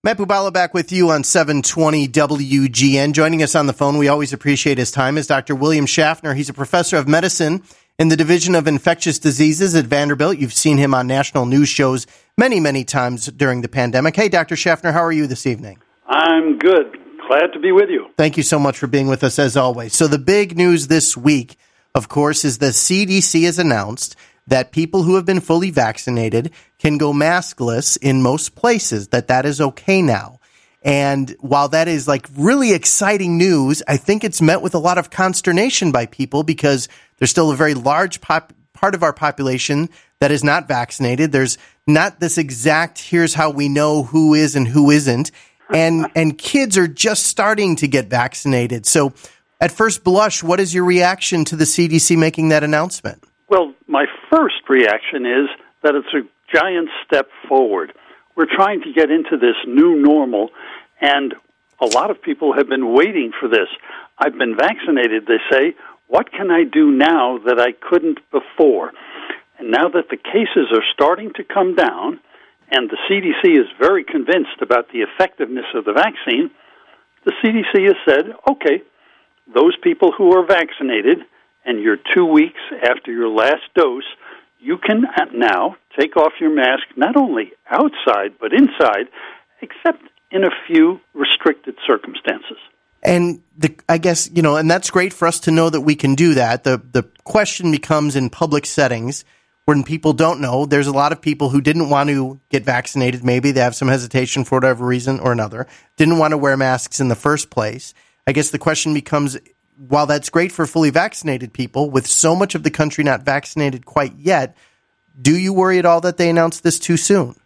Matt Bubala back with you on 720 WGN. Joining us on the phone, we always appreciate his time, is Dr. William Schaffner. He's a professor of medicine in the Division of Infectious Diseases at Vanderbilt. You've seen him on national news shows many, many times during the pandemic. Hey, Dr. Schaffner, how are you this evening? I'm good. Glad to be with you. Thank you so much for being with us, as always. So the big news this week, of course, is the CDC has announced that people who have been fully vaccinated can go maskless in most places, that is okay now. And while that is like really exciting news, I think it's met with a lot of consternation by people because there's still a very large part of our population that is not vaccinated. There's not this exact, here's how we know who is and who isn't. And kids are just starting to get vaccinated. So at first blush, what is your reaction to the CDC making that announcement? Well, my first reaction is that it's a giant step forward. We're trying to get into this new normal, and a lot of people have been waiting for this. I've been vaccinated, they say. What can I do now that I couldn't before? And now that the cases are starting to come down, and the CDC is very convinced about the effectiveness of the vaccine, the CDC has said, okay, those people who are vaccinated and you're 2 weeks after your last dose, you can now take off your mask not only outside but inside, except in a few restricted circumstances. And I guess, and that's great for us to know that we can do that. The question becomes in public settings when people don't know. There's a lot of people who didn't want to get vaccinated. Maybe they have some hesitation for whatever reason or another, didn't want to wear masks in the first place. I guess the question becomes, while that's great for fully vaccinated people, with so much of the country not vaccinated quite yet, do you worry at all that they announced this too soon?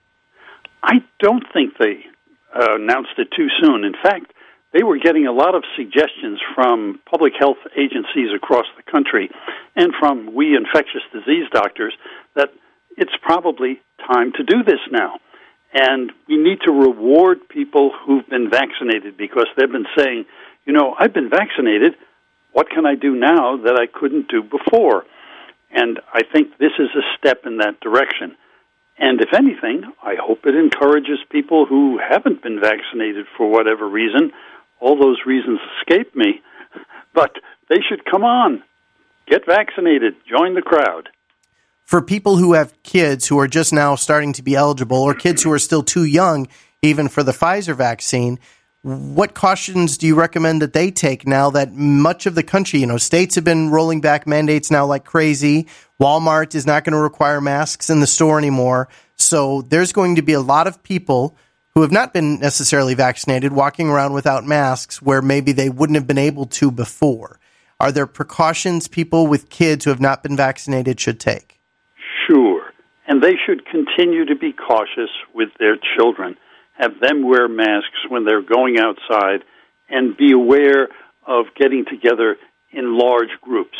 I don't think they announced it too soon. In fact, they were getting a lot of suggestions from public health agencies across the country and from we infectious disease doctors that it's probably time to do this now. And we need to reward people who've been vaccinated because they've been saying, I've been vaccinated. What can I do now that I couldn't do before? And I think this is a step in that direction. And if anything, I hope it encourages people who haven't been vaccinated for whatever reason. All those reasons escape me. But they should come on, get vaccinated, join the crowd. For people who have kids who are just now starting to be eligible or kids who are still too young, even for the Pfizer vaccine, what cautions do you recommend that they take now that much of the country, states have been rolling back mandates now like crazy. Walmart is not going to require masks in the store anymore. So there's going to be a lot of people who have not been necessarily vaccinated walking around without masks where maybe they wouldn't have been able to before. Are there precautions people with kids who have not been vaccinated should take? Sure. And they should continue to be cautious with their children. Have them wear masks when they're going outside, and be aware of getting together in large groups.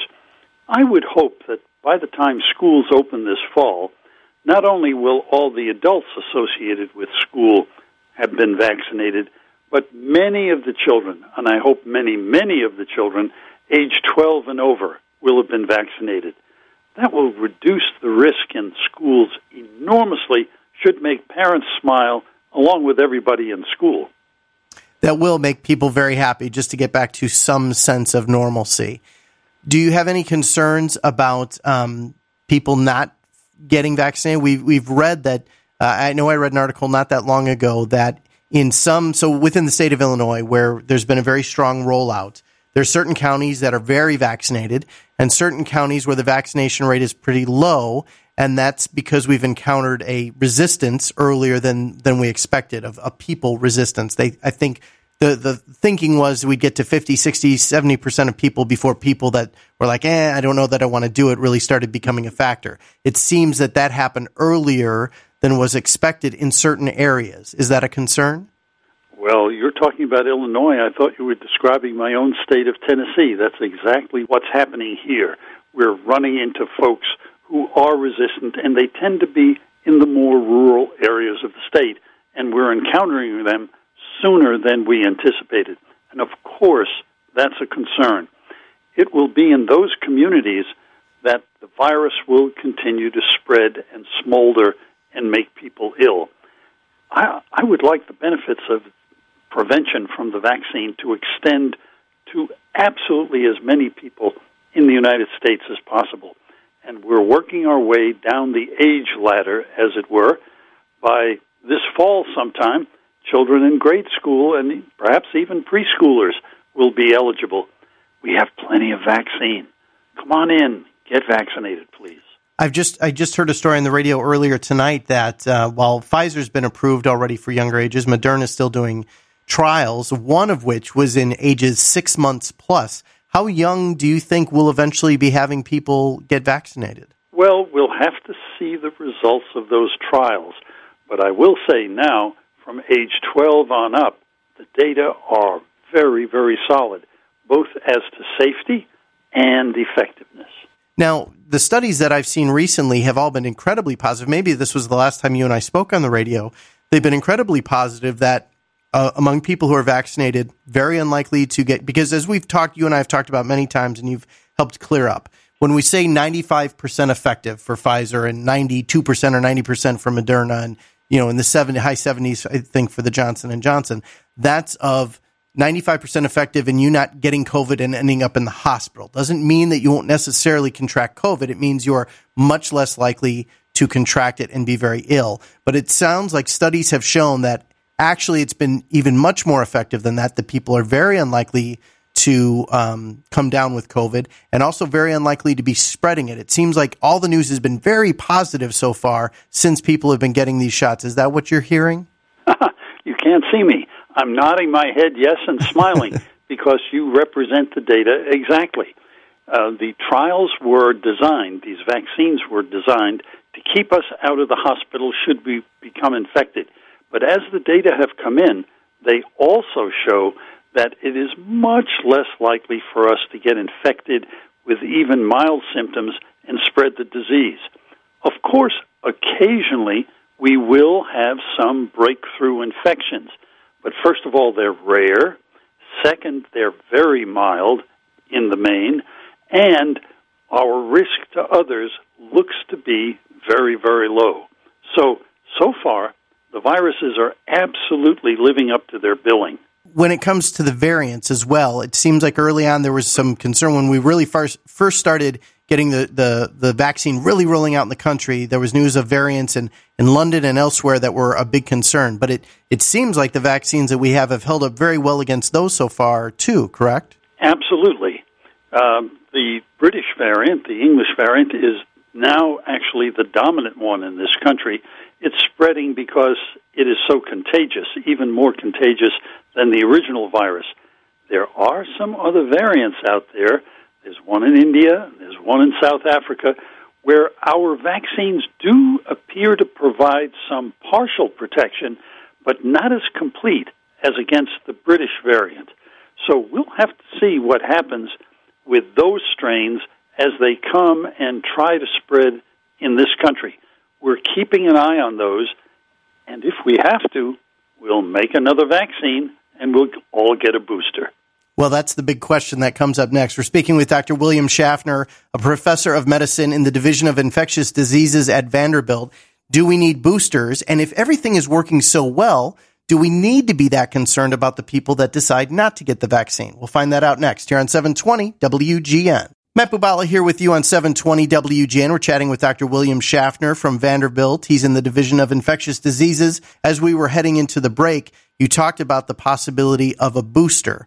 I would hope that by the time schools open this fall, not only will all the adults associated with school have been vaccinated, but many of the children, and I hope many, many of the children, age 12 and over, will have been vaccinated. That will reduce the risk in schools enormously, should make parents smile, along with everybody in school. That will make people very happy just to get back to some sense of normalcy. Do you have any concerns about people not getting vaccinated? We've read that, I know I read an article not that long ago that within the state of Illinois where there's been a very strong rollout, there's certain counties that are very vaccinated and certain counties where the vaccination rate is pretty low. And that's because we've encountered a resistance earlier than we expected, of a people resistance. I think the thinking was we'd get to 50, 60, 70% of people before people that were like, I don't know that I want to do it, really started becoming a factor. It seems that happened earlier than was expected in certain areas. Is that a concern? Well, you're talking about Illinois. I thought you were describing my own state of Tennessee. That's exactly what's happening here. We're running into folks who are resistant, and they tend to be in the more rural areas of the state, and we're encountering them sooner than we anticipated. And of course, that's a concern. It will be in those communities that the virus will continue to spread and smolder and make people ill. I would like the benefits of prevention from the vaccine to extend to absolutely as many people in the United States as possible. And we're working our way down the age ladder, as it were. By this fall sometime, children in grade school and perhaps even preschoolers will be eligible. We have plenty of vaccine. Come on in. Get vaccinated, please. I just heard a story on the radio earlier tonight that while Pfizer's been approved already for younger ages, Moderna is still doing trials, one of which was in ages 6 months plus. How young do you think we'll eventually be having people get vaccinated? Well, we'll have to see the results of those trials. But I will say now, from age 12 on up, the data are very, very solid, both as to safety and effectiveness. Now, the studies that I've seen recently have all been incredibly positive. Maybe this was the last time you and I spoke on the radio. They've been incredibly positive that among people who are vaccinated, very unlikely to get, because as we've talked, you and I have talked about many times, and you've helped clear up, when we say 95% effective for Pfizer and 92% or 90% for Moderna, and in the high 70s, I think, for the Johnson & Johnson, that's of 95% effective in you not getting COVID and ending up in the hospital. Doesn't mean that you won't necessarily contract COVID. It means you're much less likely to contract it and be very ill. But it sounds like studies have shown that actually it's been even much more effective than that people are very unlikely to come down with COVID and also very unlikely to be spreading it. It seems like all the news has been very positive so far since people have been getting these shots. Is that what you're hearing? You can't see me. I'm nodding my head yes and smiling because you represent the data exactly. The trials were designed, these vaccines were designed to keep us out of the hospital should we become infected. But as the data have come in, they also show that it is much less likely for us to get infected with even mild symptoms and spread the disease. Of course, occasionally we will have some breakthrough infections. But first of all, they're rare. Second, they're very mild in the main. And our risk to others looks to be very, very low. So far, the viruses are absolutely living up to their billing. When it comes to the variants as well, it seems like early on there was some concern when we really first started getting the vaccine really rolling out in the country. There was news of variants in London and elsewhere that were a big concern. But it seems like the vaccines that we have held up very well against those so far, too, correct? Absolutely. The British variant, the English variant, is now actually the dominant one in this country. It's spreading because it is so contagious, even more contagious than the original virus. There are some other variants out there. There's one in India, there's one in South Africa, where our vaccines do appear to provide some partial protection, but not as complete as against the British variant. So we'll have to see what happens with those strains as they come and try to spread in this country. We're keeping an eye on those, and if we have to, we'll make another vaccine and we'll all get a booster. Well, that's the big question that comes up next. We're speaking with Dr. William Schaffner, a professor of medicine in the Division of Infectious Diseases at Vanderbilt. Do we need boosters? And if everything is working so well, do we need to be that concerned about the people that decide not to get the vaccine? We'll find that out next here on 720 WGN. Matt Bubala here with you on 720 WGN. We're chatting with Dr. William Schaffner from Vanderbilt. He's in the Division of Infectious Diseases. As we were heading into the break, you talked about the possibility of a booster.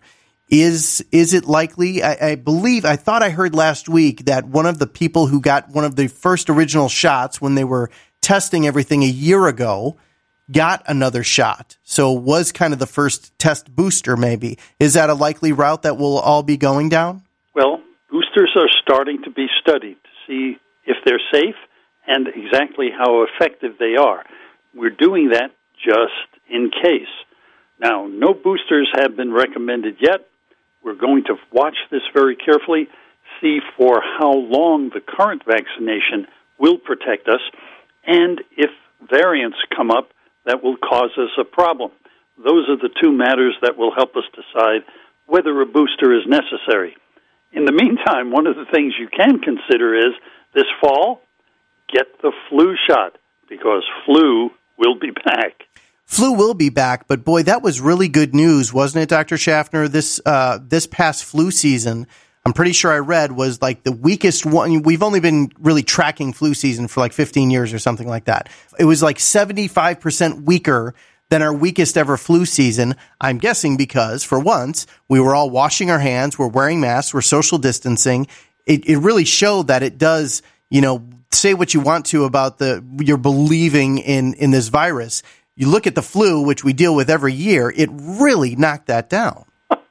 Is it likely? I thought I heard last week that one of the people who got one of the first original shots when they were testing everything a year ago got another shot. So was kind of the first test booster maybe. Is that a likely route that we'll all be going down? Well, boosters are starting to be studied to see if they're safe and exactly how effective they are. We're doing that just in case. Now, no boosters have been recommended yet. We're going to watch this very carefully, see for how long the current vaccination will protect us, and if variants come up that will cause us a problem. Those are the two matters that will help us decide whether a booster is necessary. In the meantime, one of the things you can consider is this fall, get the flu shot, because flu will be back. Flu will be back, but boy, that was really good news, wasn't it, Dr. Schaffner? This past flu season, I'm pretty sure I read, was like the weakest one. We've only been really tracking flu season for like 15 years or something like that. It was like 75% weaker than our weakest ever flu season. I'm guessing because, for once, we were all washing our hands, we're wearing masks, we're social distancing. It really showed that it does, say what you want to about you're believing in this virus. You look at the flu, which we deal with every year, it really knocked that down.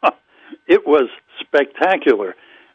It was spectacular.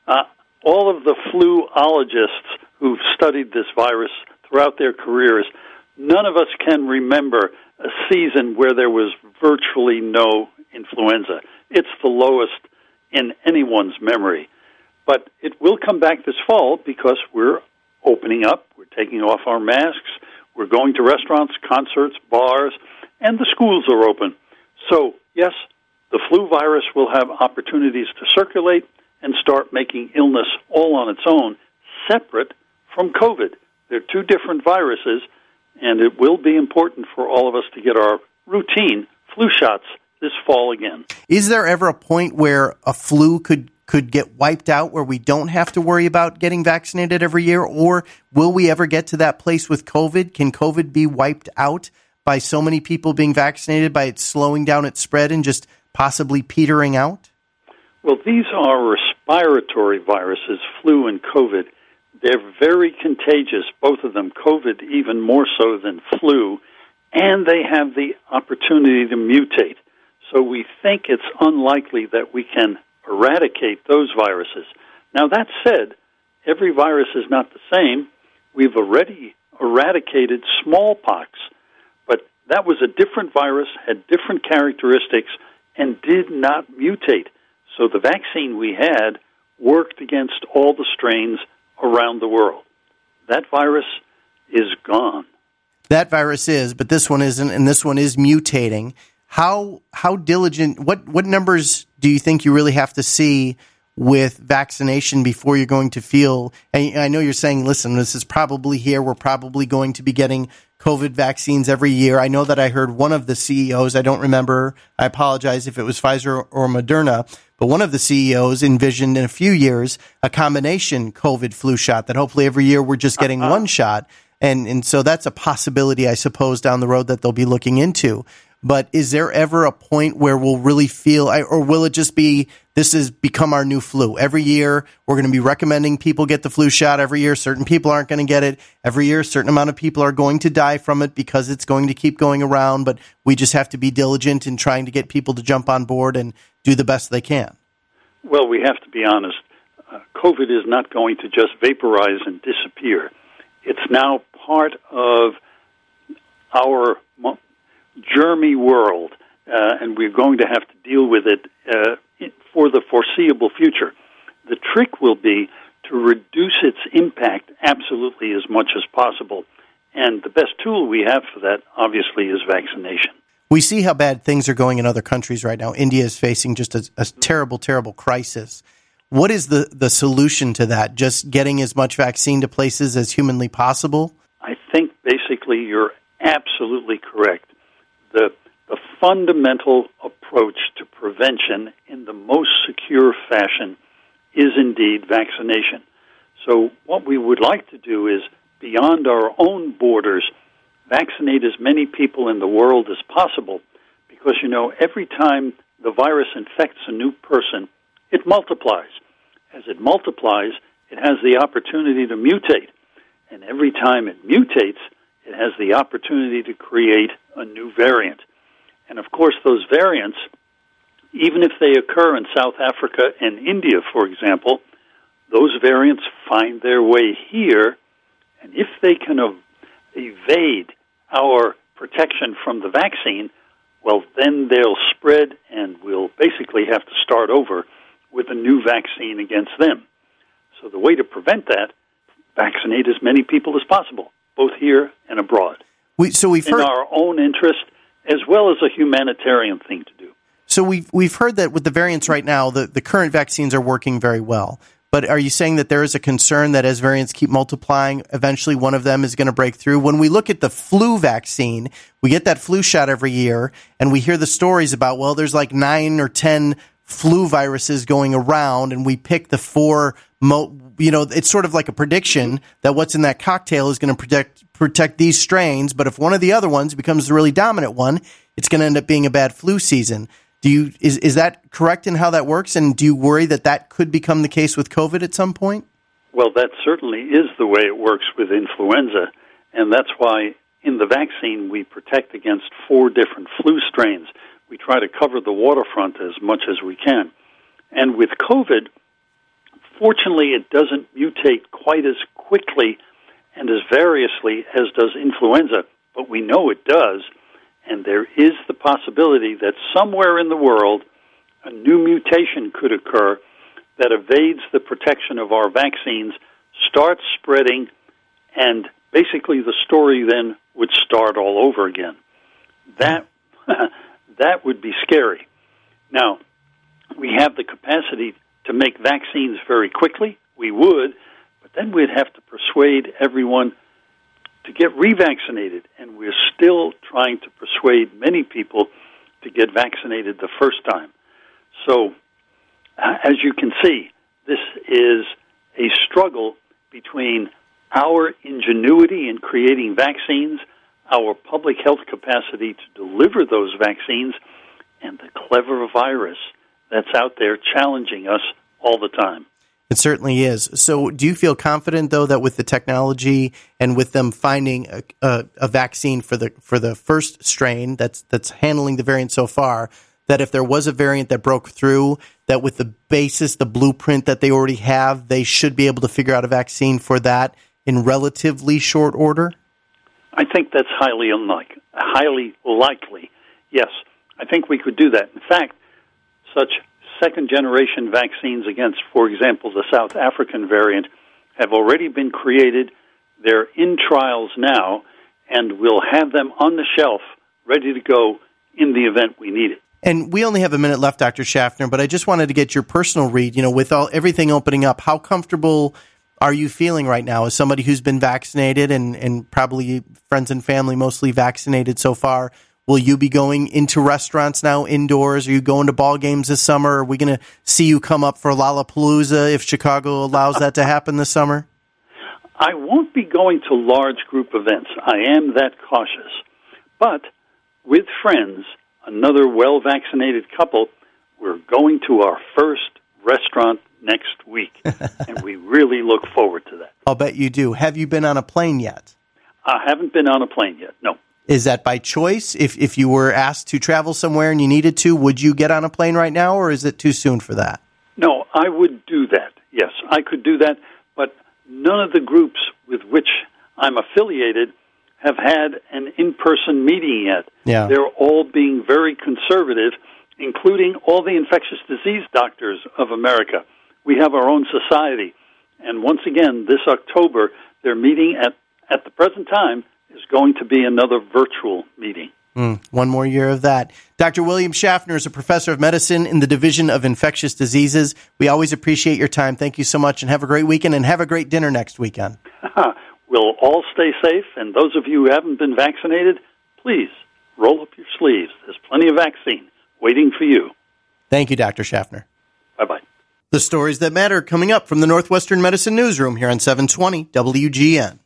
All of the fluologists who've studied this virus throughout their careers, none of us can remember a season where there was virtually no influenza. It's the lowest in anyone's memory. But it will come back this fall because we're opening up, we're taking off our masks, we're going to restaurants, concerts, bars, and the schools are open. So, yes, the flu virus will have opportunities to circulate and start making illness all on its own, separate from COVID. They're two different viruses, and it will be important for all of us to get our routine flu shots this fall again. Is there ever a point where a flu could get wiped out, where we don't have to worry about getting vaccinated every year? Or will we ever get to that place with COVID? Can COVID be wiped out by so many people being vaccinated, by it slowing down its spread and just possibly petering out? Well, these are respiratory viruses, flu and COVID. They're very contagious, both of them, COVID even more so than flu, and they have the opportunity to mutate. So we think it's unlikely that we can eradicate those viruses. Now, that said, every virus is not the same. We've already eradicated smallpox, but that was a different virus, had different characteristics, and did not mutate. So the vaccine we had worked against all the strains around the world. That virus is gone. That virus is, but this one isn't, and this one is mutating. How diligent, what numbers do you think you really have to see with vaccination before you're going to feel, and I know you're saying, listen, this is probably here, we're probably going to be getting COVID vaccines every year. I know that I heard one of the CEOs, I don't remember, I apologize if it was Pfizer or Moderna, but one of the CEOs envisioned in a few years a combination COVID flu shot, that hopefully every year we're just getting one shot. And so that's a possibility, I suppose, down the road that they'll be looking into. But is there ever a point where we'll really feel, or will it just be, this has become our new flu? Every year, we're going to be recommending people get the flu shot. Every year, certain people aren't going to get it. Every year, a certain amount of people are going to die from it because it's going to keep going around. But we just have to be diligent in trying to get people to jump on board and do the best they can. Well, we have to be honest. COVID is not going to just vaporize and disappear. It's now part of our germy world, and we're going to have to deal with it for the foreseeable future. The trick will be to reduce its impact absolutely as much as possible, and the best tool we have for that, obviously, is vaccination. We see how bad things are going in other countries right now. India is facing just a terrible, terrible crisis. What is the solution to that? Just getting as much vaccine to places as humanly possible? I think basically you're absolutely correct. The fundamental approach to prevention in the most secure fashion is indeed vaccination. So what we would like to do is, beyond our own borders, vaccinate as many people in the world as possible, because, every time the virus infects a new person, it multiplies. As it multiplies, it has the opportunity to mutate. And every time it mutates, it has the opportunity to create a new variant. And of course, those variants, even if they occur in South Africa and India, for example, those variants find their way here, and if they can evade our protection from the vaccine, well, then they'll spread, and we'll basically have to start over with a new vaccine against them. So the way to prevent that, vaccinate as many people as possible, both here and abroad. We've heard, in our own interest, as well as a humanitarian thing to do. So we've heard that with the variants right now, the current vaccines are working very well. But are you saying that there is a concern that as variants keep multiplying, eventually one of them is going to break through? When we look at the flu vaccine, we get that flu shot every year, and we hear the stories about, well, there's like 9 or 10 flu viruses going around, and we pick the 4 it's sort of like a prediction that what's in that cocktail is going to protect these strains. But if one of the other ones becomes the really dominant one, it's going to end up being a bad flu season. Is that correct in how that works? And do you worry that that could become the case with COVID at some point? Well, that certainly is the way it works with influenza. And that's why in the vaccine we protect against 4 different flu strains. We try to cover the waterfront as much as we can. And with COVID, fortunately, it doesn't mutate quite as quickly and as variously as does influenza, but we know it does, and there is the possibility that somewhere in the world a new mutation could occur that evades the protection of our vaccines, starts spreading, and basically the story then would start all over again. That would be scary. Now, we have the capacity to make vaccines very quickly. We would, but then we'd have to persuade everyone to get revaccinated, and we're still trying to persuade many people to get vaccinated the first time. So, as you can see, this is a struggle between our ingenuity in creating vaccines, our public health capacity to deliver those vaccines, and the clever virus that's out there challenging us all the time. It certainly is. So do you feel confident, though, that with the technology and with them finding a vaccine for the first strain that's handling the variant so far, that if there was a variant that broke through, that with the basis, the blueprint that they already have, they should be able to figure out a vaccine for that in relatively short order? I think that's highly likely. Yes, I think we could do that. In fact, such second-generation vaccines against, for example, the South African variant have already been created. They're in trials now, and we'll have them on the shelf ready to go in the event we need it. And we only have a minute left, Dr. Schaffner, but I just wanted to get your personal read. With everything opening up, how comfortable are you feeling right now as somebody who's been vaccinated and probably friends and family mostly vaccinated so far? Will you be going into restaurants now indoors? Are you going to ball games this summer? Are we going to see you come up for Lollapalooza if Chicago allows that to happen this summer? I won't be going to large group events. I am that cautious. But with friends, another well-vaccinated couple, we're going to our first restaurant next week, and we really look forward to that. I'll bet you do. Have you been on a plane yet? I haven't been on a plane yet, no. Is that by choice? If you were asked to travel somewhere and you needed to, would you get on a plane right now, or is it too soon for that? No, I would do that. Yes, I could do that, but none of the groups with which I'm affiliated have had an in-person meeting yet. Yeah. They're all being very conservative, including all the infectious disease doctors of America. We have our own society. And once again, this October, their meeting at the present time is going to be another virtual meeting. One more year of that. Dr. William Schaffner is a professor of medicine in the Division of Infectious Diseases. We always appreciate your time. Thank you so much, and have a great weekend, and have a great dinner next weekend. We'll all stay safe, and those of you who haven't been vaccinated, please roll up your sleeves. There's plenty of vaccine waiting for you. Thank you, Dr. Schaffner. Bye-bye. The stories that matter coming up from the Northwestern Medicine Newsroom here on 720 WGN.